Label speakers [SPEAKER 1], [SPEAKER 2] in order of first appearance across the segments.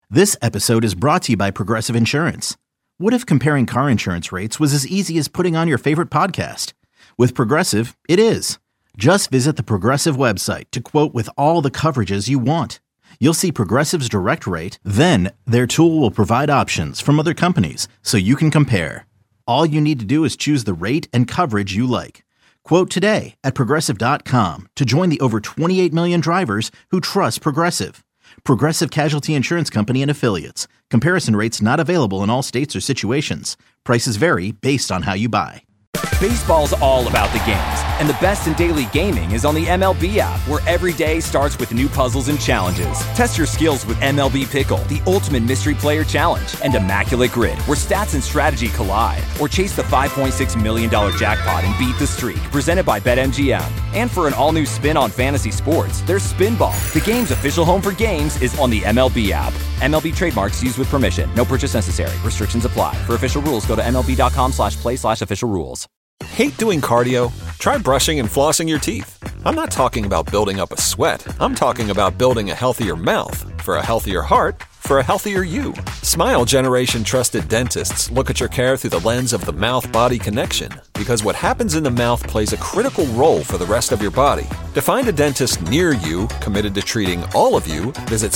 [SPEAKER 1] This episode is brought to you by Progressive Insurance. What if comparing car insurance rates was as easy as putting on your favorite podcast? With Progressive, it is. Just visit the Progressive website to quote with all the coverages you want. You'll see Progressive's direct rate, then their tool will provide options from other companies so you can compare. All you need to do is choose the rate and coverage you like. Quote today at Progressive.com to join the over 28 million drivers who trust Progressive. Progressive Casualty Insurance Company and Affiliates. Comparison rates not available in all states or situations. Prices vary based on how you buy.
[SPEAKER 2] Baseball's all about the games, and the best in daily gaming is on the MLB app, where every day starts with new puzzles and challenges. Test your skills with MLB Pickle, the ultimate mystery player challenge, and Immaculate Grid, where stats and strategy collide. Or chase the $5.6 million jackpot and beat the streak, presented by BetMGM. And for an all-new spin on fantasy sports, there's Spinball. The game's official home for games is on the MLB app. MLB trademarks used with permission. No purchase necessary. Restrictions apply. For official rules, go to MLB.com/play/official rules.
[SPEAKER 3] Hate doing cardio? Try brushing and flossing your teeth. I'm not talking about building up a sweat. I'm talking about building a healthier mouth for a healthier heart for a healthier you. Smile Generation trusted dentists look at your care through the lens of the mouth-body connection, because what happens in the mouth plays a critical role for the rest of your body. To find a dentist near you committed to treating all of you, visit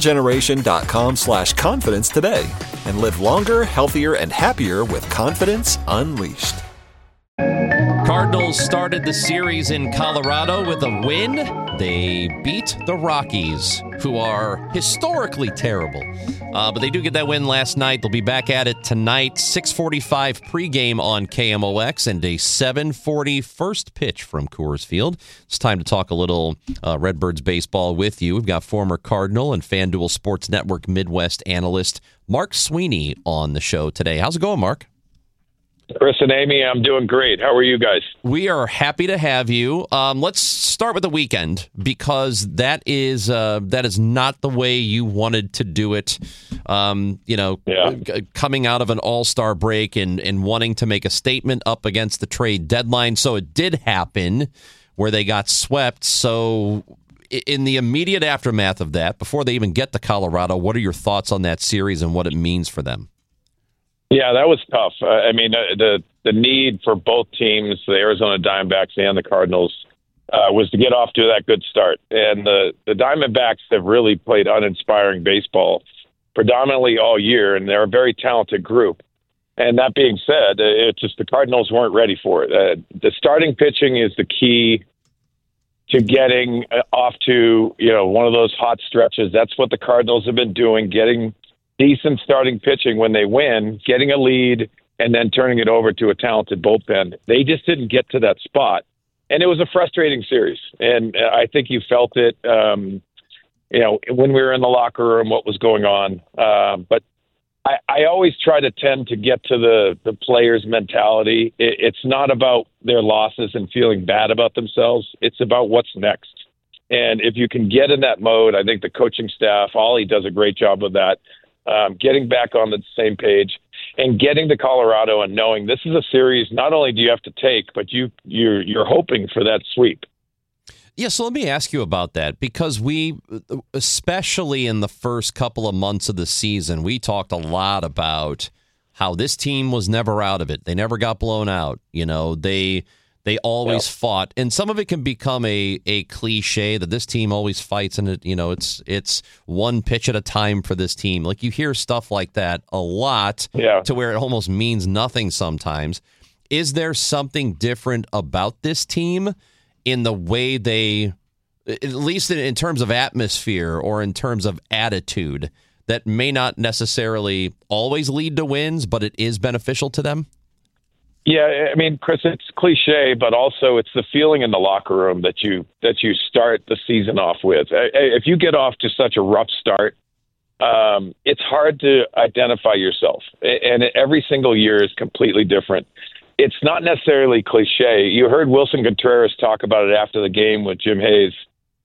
[SPEAKER 3] smilegeneration.com/confidence today and live longer, healthier, and happier with confidence unleashed.
[SPEAKER 4] Cardinals started the series in Colorado with a win. They beat the Rockies, who are historically terrible. But they do get that win last night. They'll be back at it tonight. 6:45 pregame on KMOX and a 7:40 first pitch from Coors Field. It's time to talk a little Redbirds baseball with you. We've got former Cardinal and FanDuel Sports Network Midwest analyst Mark Sweeney on the show today. How's it going, Mark?
[SPEAKER 5] Chris and Amy, I'm doing great. How are you guys?
[SPEAKER 4] We are happy to have you. Let's start with the weekend, because that is not the way you wanted to do it. Coming out of an all-star break and wanting to make a statement up against the trade deadline. So it did happen where they got swept. So in the immediate aftermath of that, before they even get to Colorado, what are your thoughts on that series and what it means for them?
[SPEAKER 5] Yeah, that was tough. The need for both teams, the Arizona Diamondbacks and the Cardinals, was to get off to that good start. And the Diamondbacks have really played uninspiring baseball predominantly all year, and they're a very talented group. And that being said, it's just the Cardinals weren't ready for it. The starting pitching is the key to getting off to one of those hot stretches. That's what the Cardinals have been doing, getting decent starting pitching when they win, getting a lead, and then turning it over to a talented bullpen. They just didn't get to that spot. And it was a frustrating series. And I think you felt it, when we were in the locker room, what was going on. But I always try to tend to get to the players' mentality. It's not about their losses and feeling bad about themselves. It's about what's next. And if you can get in that mode, I think the coaching staff, Ollie does a great job of that. Getting back on the same page and getting to Colorado and knowing this is a series not only do you have to take, but you're hoping for that sweep.
[SPEAKER 4] Yeah, so let me ask you about that, because we, especially in the first couple of months of the season, we talked a lot about how this team was never out of it. They never got blown out. They always fought, and some of it can become a cliche that this team always fights, and it's one pitch at a time for this team. Like, you hear stuff like that a lot, to where it almost means nothing sometimes. Is there something different about this team in the way they, at least in terms of atmosphere or in terms of attitude, that may not necessarily always lead to wins, but it is beneficial to them?
[SPEAKER 5] Yeah, I mean, Chris, it's cliche, but also it's the feeling in the locker room that you start the season off with. If you get off to such a rough start, it's hard to identify yourself. And every single year is completely different. It's not necessarily cliche. You heard Wilson Contreras talk about it after the game with Jim Hayes.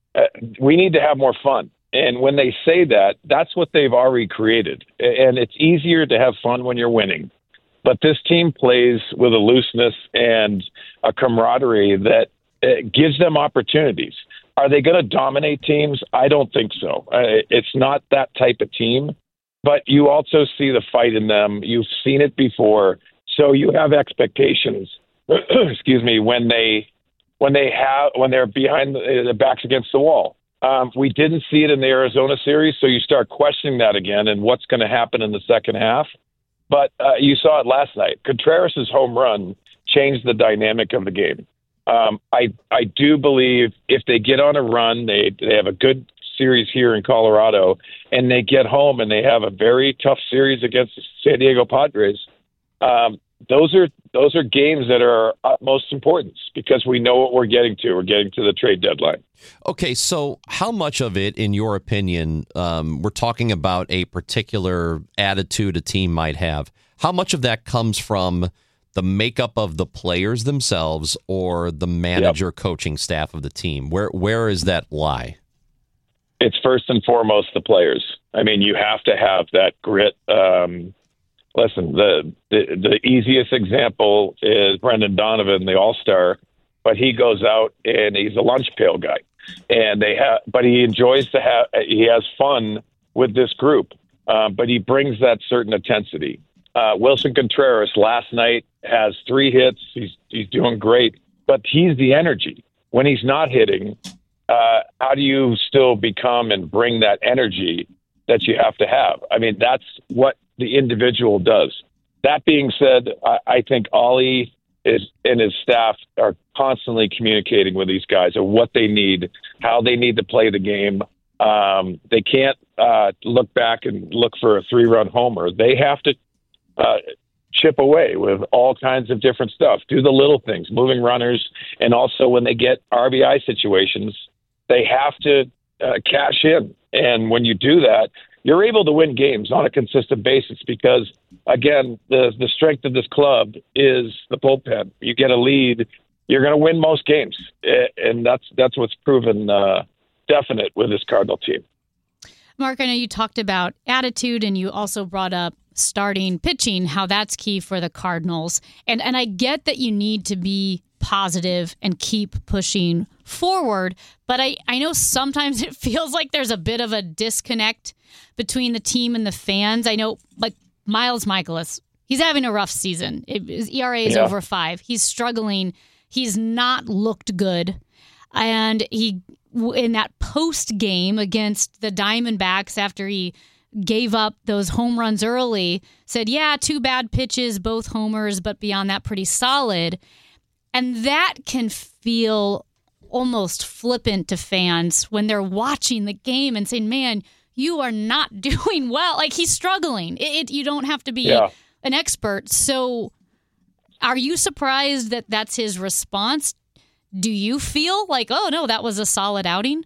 [SPEAKER 5] We need to have more fun. And when they say that, that's what they've already created. And it's easier to have fun when you're winning. But this team plays with a looseness and a camaraderie that gives them opportunities. Are they going to dominate teams? I don't think so. It's not that type of team. but you also see the fight in them. You've seen it before, so you have expectations. Excuse me, when they're behind the backs against the wall. We didn't see it in the Arizona series, so you start questioning that again and what's going to happen in the second half. But you saw it last night. Contreras' home run changed the dynamic of the game. I do believe if they get on a run, they have a good series here in Colorado, and they get home and they have a very tough series against the San Diego Padres. Those are games that are utmost importance because we know what we're getting to. We're getting to the trade deadline.
[SPEAKER 4] Okay, so how much of it, in your opinion, we're talking about a particular attitude a team might have. How much of that comes from the makeup of the players themselves or the manager coaching staff of the team? Where is that lie?
[SPEAKER 5] It's first and foremost the players. I mean, you have to have that grit. Listen, the easiest example is Brendan Donovan, the All-Star, but he goes out and he's a lunch pail guy, and but he enjoys he has fun with this group, but he brings that certain intensity. Wilson Contreras last night has 3 hits. He's doing great, but he's the energy. When he's not hitting, how do you still become and bring that energy that you have to have? I mean, that's what the individual does. That being said, I think Ollie and his staff are constantly communicating with these guys of what they need, how they need to play the game. They can't look back and look for a 3-run homer. They have to chip away with all kinds of different stuff, do the little things, moving runners, and also when they get RBI situations, they have to cash in. And when you do that, you're able to win games on a consistent basis because, again, the strength of this club is the bullpen. You get a lead, you're going to win most games, and that's what's proven definite with this Cardinal team.
[SPEAKER 6] Mark, I know you talked about attitude, and you also brought up starting pitching, how that's key for the Cardinals. And I get that you need to be positive and keep pushing forward, but I know sometimes it feels like there's a bit of a disconnect between the team and the fans. I know, like Miles Mikolas, he's having a rough season. His ERA is over 5. He's struggling. He's not looked good. And he, in that post game against the Diamondbacks after he gave up those home runs early, said, 2 bad pitches, both homers, but beyond that, pretty solid. And that can feel almost flippant to fans when they're watching the game and saying, man, you are not doing well. Like, he's struggling. You don't have to be an expert. So are you surprised that that's his response? Do you feel like, oh, no, that was a solid outing?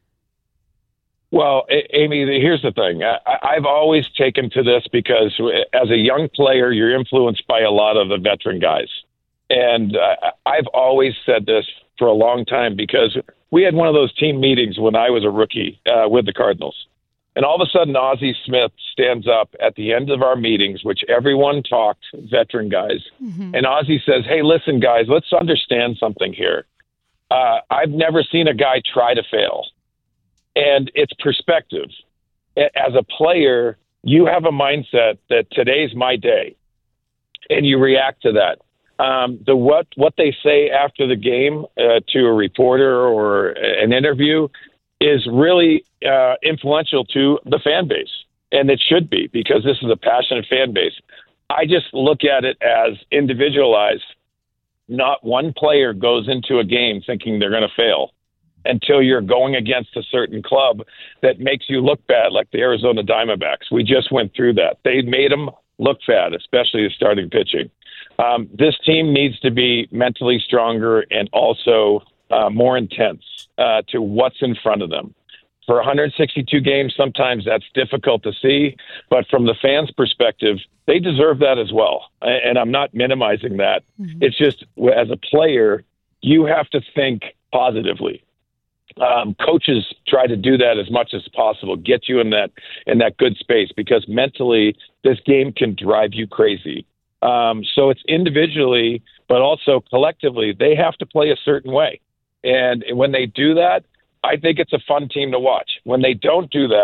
[SPEAKER 5] Well, Amy, here's the thing. I've always taken to this because as a young player, you're influenced by a lot of the veteran guys. And I've always said this for a long time because we had one of those team meetings when I was a rookie with the Cardinals. And all of a sudden, Ozzie Smith stands up at the end of our meetings, which everyone talked, veteran guys. Mm-hmm. And Ozzie says, hey, listen, guys, let's understand something here. I've never seen a guy try to fail. And it's perspective. As a player, you have a mindset that today's my day, and you react to that. What they say after the game to a reporter or an interview is really influential to the fan base, and it should be because this is a passionate fan base. I just look at it as individualized. Not one player goes into a game thinking they're going to fail until you're going against a certain club that makes you look bad, like the Arizona Diamondbacks. We just went through that. They made them look bad, especially the starting pitching. This team needs to be mentally stronger and also more intense to what's in front of them. For 162 games, sometimes that's difficult to see, but from the fans' perspective, they deserve that as well. And I'm not minimizing that. Mm-hmm. It's just, as a player, you have to think positively. Coaches try to do that as much as possible, get you in that good space, because mentally this game can drive you crazy. So it's individually, but also collectively, they have to play a certain way. And when they do that, I think it's a fun team to watch. When they don't do that,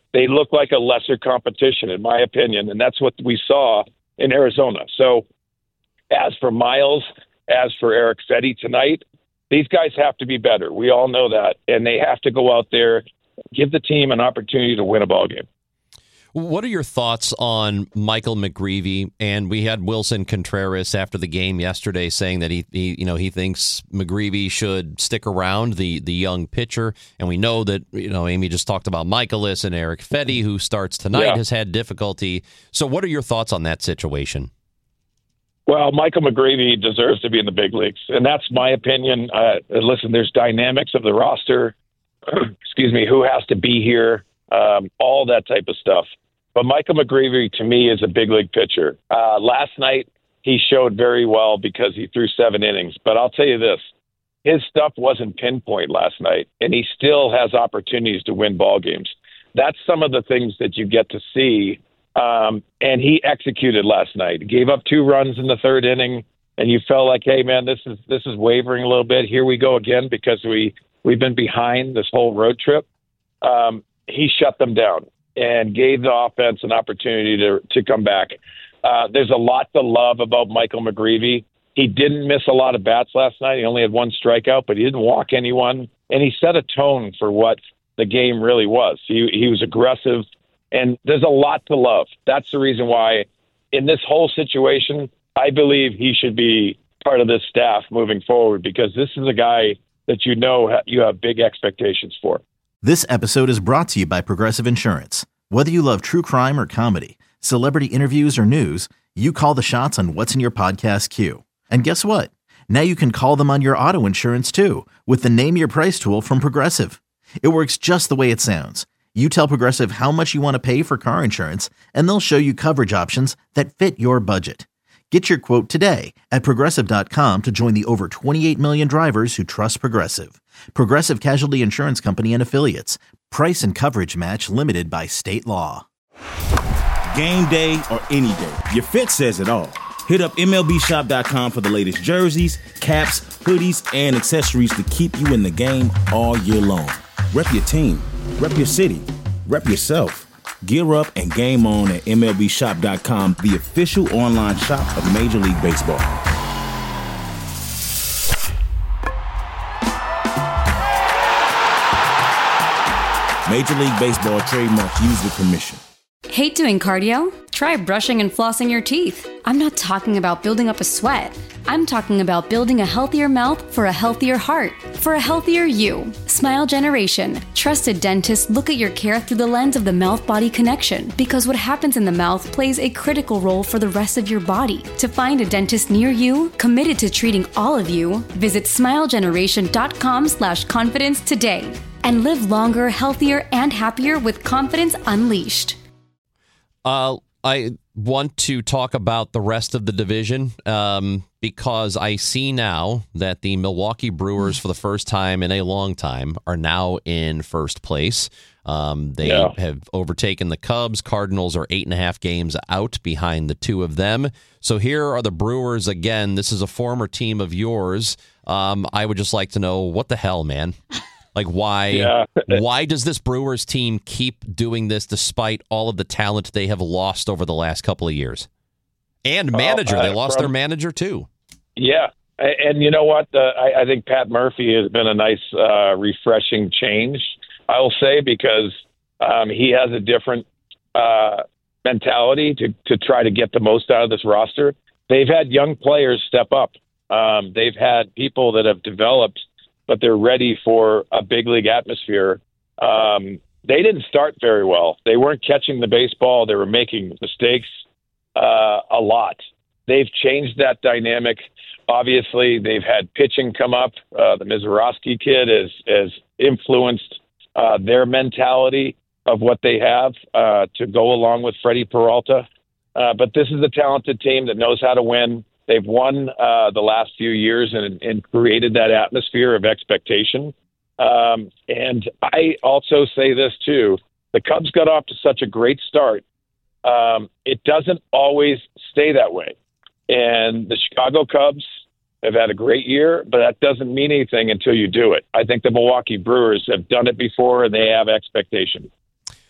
[SPEAKER 5] they look like a lesser competition, in my opinion, and that's what we saw in Arizona. So as for Miles, as for Eric Fedde tonight, these guys have to be better. We all know that, and they have to go out there, give the team an opportunity to win a ball game.
[SPEAKER 4] What are your thoughts on Michael McGreevy? And we had Wilson Contreras after the game yesterday saying that he thinks McGreevy should stick around, the young pitcher. And we know that, Amy just talked about Michaelis, and Eric Fedde, who starts tonight, has had difficulty. So what are your thoughts on that situation?
[SPEAKER 5] Well, Michael McGreevy deserves to be in the big leagues, and that's my opinion. Listen, there's dynamics of the roster, who has to be here, all that type of stuff. But Michael McGreevy, to me, is a big league pitcher. Last night, he showed very well because he threw 7 innings. But I'll tell you this, his stuff wasn't pinpoint last night, and he still has opportunities to win ball games. That's some of the things that you get to see. And he executed last night. He gave up 2 runs in the 3rd inning, and you felt like, hey, man, this is wavering a little bit. Here we go again because we've been behind this whole road trip. He shut them down and gave the offense an opportunity to come back. There's a lot to love about Michael McGreevy. He didn't miss a lot of bats last night. He only had 1 strikeout, but he didn't walk anyone, and he set a tone for what the game really was. He was aggressive. And there's a lot to love. That's the reason why in this whole situation, I believe he should be part of this staff moving forward, because this is a guy that you have big expectations for.
[SPEAKER 1] This episode is brought to you by Progressive Insurance. Whether you love true crime or comedy, celebrity interviews or news, you call the shots on what's in your podcast queue. And guess what? Now you can call them on your auto insurance too with the Name Your Price tool from Progressive. It works just the way it sounds. You tell Progressive how much you want to pay for car insurance, and they'll show you coverage options that fit your budget. Get your quote today at Progressive.com to join the over 28 million drivers who trust Progressive. Progressive Casualty Insurance Company and Affiliates. Price and coverage match limited by state law.
[SPEAKER 7] Game day or any day, your fit says it all. Hit up MLBshop.com for the latest jerseys, caps, hoodies, and accessories to keep you in the game all year long. Rep your team. Rep your city. Rep yourself. Gear up and game on at MLBshop.com, the official online shop of Major League Baseball. Major League Baseball trademark used with permission.
[SPEAKER 8] Hate doing cardio? Try brushing and flossing your teeth. I'm not talking about building up a sweat. I'm talking about building a healthier mouth for a healthier heart, for a healthier you. Smile Generation. Trusted dentists look at your care through the lens of the mouth-body connection, because what happens in the mouth plays a critical role for the rest of your body. To find a dentist near you, committed to treating all of you, visit smilegeneration.com/confidence today. And live longer, healthier, and happier with confidence unleashed.
[SPEAKER 4] I want to talk about the rest of the division because I see now that the Milwaukee Brewers, for the first time in a long time, are now in first place. They have overtaken the Cubs. Cardinals are 8.5 games out behind the 2 of them. So here are the Brewers again. This is a former team of yours. I would just like to know, what the hell, man? Like, why does this Brewers team keep doing this despite all of the talent they have lost over the last couple of years? And manager. They lost their manager, too. Yeah.
[SPEAKER 5] And you know what? I think Pat Murphy has been a nice, refreshing change, I will say, because he has a different mentality to try to get the most out of this roster. They've had young players step up. They've had people that have developed, but they're ready for a big league atmosphere. They didn't start very well. They weren't catching the baseball. They were making mistakes a lot. They've changed that dynamic. Obviously, they've had pitching come up. The Mizorowski kid has influenced their mentality of what they have to go along with Freddie Peralta. But this is a talented team that knows how to win. They've won the last few years and created that atmosphere of expectation. And I also say this, too. The Cubs got off to such a great start. It doesn't always stay that way. And the Chicago Cubs have had a great year, but that doesn't mean anything until you do it. I think the Milwaukee Brewers have done it before, and they have expectation.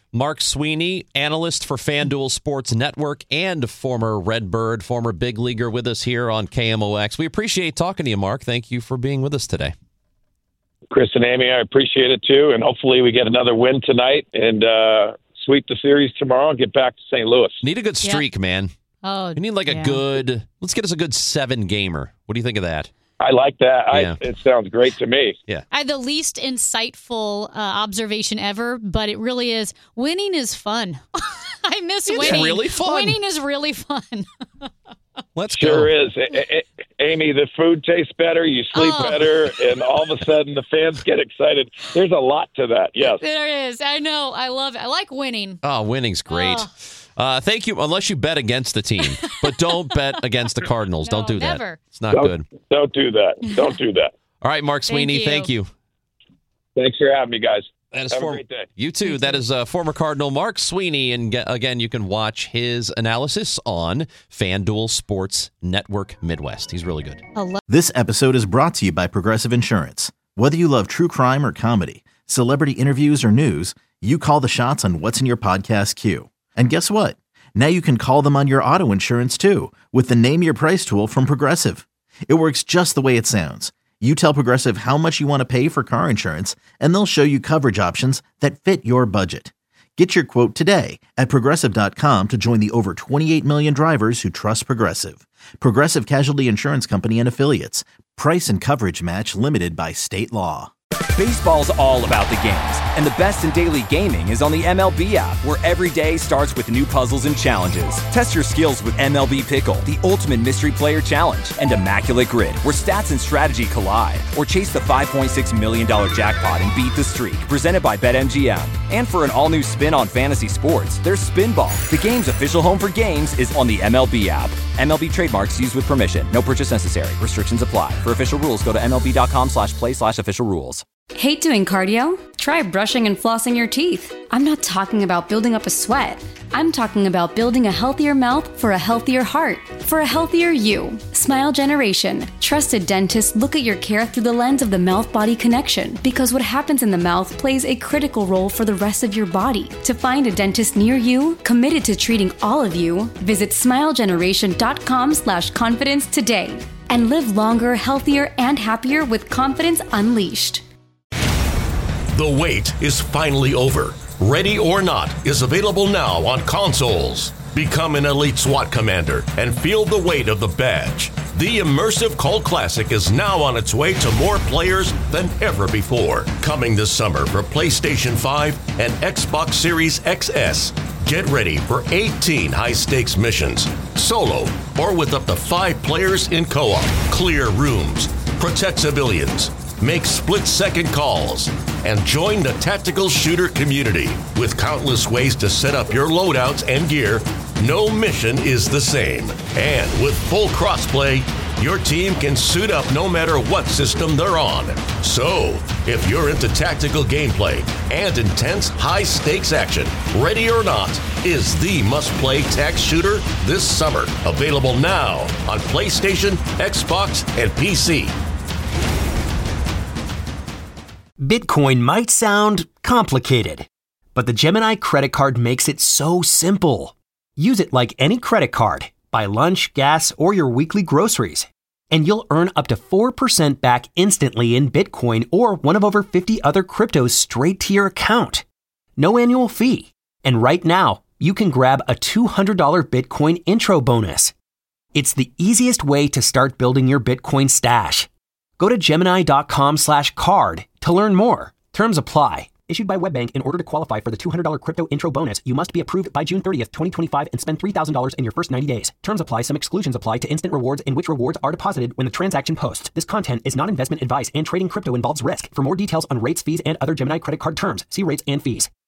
[SPEAKER 4] Mark Sweeney, analyst for FanDuel Sports Network and former Redbird, former big leaguer with us here on KMOX. We appreciate talking to you, Mark. Thank you for being with us today.
[SPEAKER 5] Chris and Amy, I appreciate it too. And hopefully we get another win tonight and sweep the series tomorrow and get back to St. Louis.
[SPEAKER 4] Need a good streak, man.
[SPEAKER 6] Oh,
[SPEAKER 4] we need like a good, let's get us a good 7-gamer. What do you think of that?
[SPEAKER 5] I like that.
[SPEAKER 4] Yeah.
[SPEAKER 5] It sounds great to me.
[SPEAKER 4] Yeah.
[SPEAKER 6] I had the least insightful observation ever, but it really is. Winning is fun. I miss winning.
[SPEAKER 4] It's really fun.
[SPEAKER 6] Winning is really fun.
[SPEAKER 4] Let's go.
[SPEAKER 5] Sure is. Amy, the food tastes better, you sleep better, and all of a sudden the fans get excited. There's a lot to that, yes.
[SPEAKER 6] There is. I know. I love it. I like winning.
[SPEAKER 4] Oh, winning's great. Thank you, unless you bet against the team. But don't bet against the Cardinals.
[SPEAKER 6] No,
[SPEAKER 4] don't do that.
[SPEAKER 6] never.
[SPEAKER 4] It's not good.
[SPEAKER 5] Don't do that. Don't do that.
[SPEAKER 4] All right, Mark Sweeney, thank you.
[SPEAKER 5] Thanks for having me, guys.
[SPEAKER 4] That is
[SPEAKER 5] Have a great day.
[SPEAKER 4] You too. That is former Cardinal Mark Sweeney. And again, you can watch his analysis on FanDuel Sports Network Midwest. He's really good.
[SPEAKER 1] This episode is brought to you by Progressive Insurance. Whether you love true crime or comedy, celebrity interviews or news, you call the shots on what's in your podcast queue. And guess what? Now you can call them on your auto insurance too with the Name Your Price tool from Progressive. It works just the way it sounds. You tell Progressive how much you want to pay for car insurance, and they'll show you coverage options that fit your budget. Get your quote today at Progressive.com to join the over 28 million drivers who trust Progressive. Progressive Casualty Insurance Company and Affiliates. Price and coverage match limited by state law.
[SPEAKER 2] Baseball's all about the games, and the best in daily gaming is on the MLB app, where every day starts with new puzzles and challenges. Test your skills with MLB Pickle, the ultimate mystery player challenge, and Immaculate Grid, where stats and strategy collide. Or chase the $5.6 million jackpot and beat the streak, presented by BetMGM. And for an all-new spin on fantasy sports, there's Spinball. The game's official home for games is on the MLB app. MLB trademarks used with permission. No purchase necessary. Restrictions apply. For official rules, go to MLB.com/play/official rules.
[SPEAKER 8] Hate doing cardio? Try brushing and flossing your teeth. I'm not talking about building up a sweat. I'm talking about building a healthier mouth for a healthier heart, for a healthier you. Smile Generation. Trusted dentists look at your care through the lens of the mouth-body connection, because what happens in the mouth plays a critical role for the rest of your body. To find a dentist near you, committed to treating all of you, visit smilegeneration.com/confidence today and live longer, healthier, and happier with confidence unleashed.
[SPEAKER 9] The wait is finally over. Ready or Not is available now on consoles. Become an elite SWAT commander and feel the weight of the badge. The immersive Cult Classic is now on its way to more players than ever before. Coming this summer for PlayStation 5 and Xbox Series XS. Get ready for 18 high-stakes missions, solo or with up to 5 players in co-op. Clear rooms, protect civilians, make split-second calls, and join the tactical shooter community. With countless ways to set up your loadouts and gear, no mission is the same. And with full crossplay, your team can suit up no matter what system they're on. So, if you're into tactical gameplay and intense high-stakes action, Ready or Not is the must-play tac shooter this summer. Available now on PlayStation, Xbox, and PC.
[SPEAKER 10] Bitcoin might sound complicated, but the Gemini credit card makes it so simple. Use it like any credit card. Buy lunch, gas, or your weekly groceries, and you'll earn up to 4% back instantly in Bitcoin or one of over 50 other cryptos straight to your account. No annual fee. And right now, you can grab a $200 Bitcoin intro bonus. It's the easiest way to start building your Bitcoin stash. Go to Gemini.com/card to learn more. Terms apply. Issued by WebBank. In order to qualify for the $200 crypto intro bonus, you must be approved by June 30th, 2025 and spend $3,000 in your first 90 days. Terms apply. Some exclusions apply to instant rewards in which rewards are deposited when the transaction posts. This content is not investment advice, and trading crypto involves risk. For more details on rates, fees, and other Gemini credit card terms, see rates and fees.